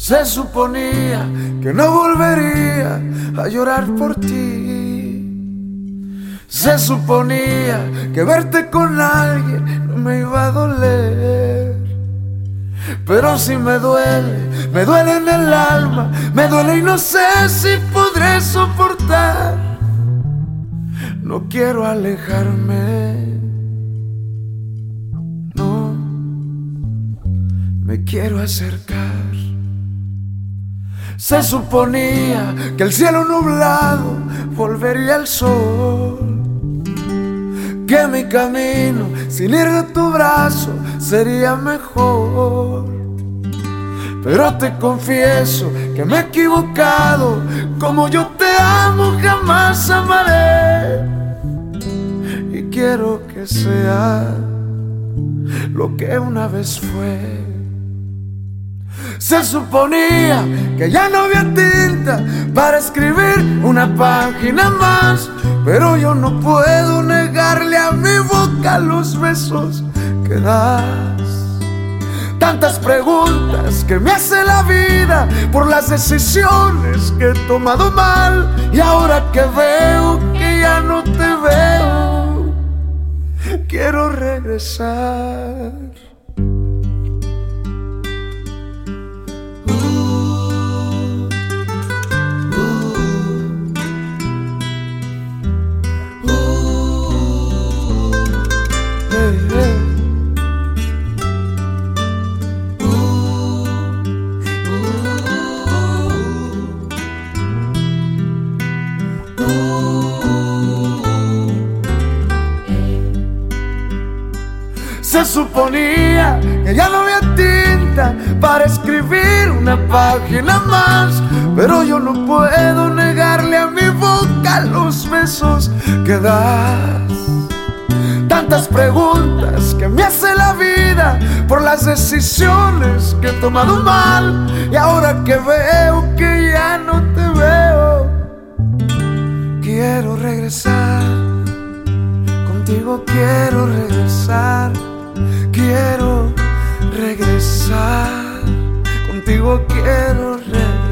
Se suponía que no volvería a llorar por ti. Se suponía que verte con alguien no me iba a doler. Pero si me duele en el alma, me duele y no sé si podré soportar. No quiero alejarme, no, me quiero acercar. Se suponía que el cielo nublado volvería al sol, que mi camino sin ir de tu brazo sería mejor. Pero te confieso que me he equivocado, como yo te amo jamás amaré. Y quiero que sea lo que una vez fue. Se suponía que ya no había tinta para escribir una página más, pero yo no puedo negarle a mi boca los besos que das. Tantas preguntas que me hace la vida por las decisiones que he tomado mal. Y ahora que veo que ya no te veo, quiero regresar. Se suponía que ya no había tinta para escribir una página más, pero yo no puedo negarle a mi boca los besos que das. Tantas preguntas que me hace la vida por las decisiones que he tomado mal. Y ahora que veo que ya no te veo, quiero regresar. Contigo quiero regresar. Quiero regresar, contigo quiero regresar.